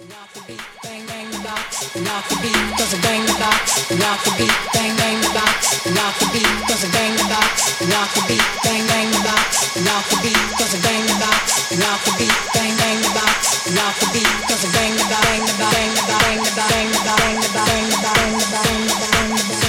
Rock the beat, bang bang the box. Rock the beat, 'cause I bang the box. Rock the beat, bang bang the box. Rock the beat, 'cause I bang the box. Rock the beat, bang bang the box. Rock the beat, 'cause I bang the box. Rock the beat, bang bang the box. Rock the beat, 'cause I bang the box. Bang the box, bang the box, bang the box, bang the box, bang the box, bang the box, bang the box, bang the box, bang the box.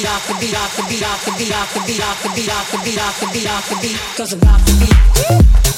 Cause I rock the beat.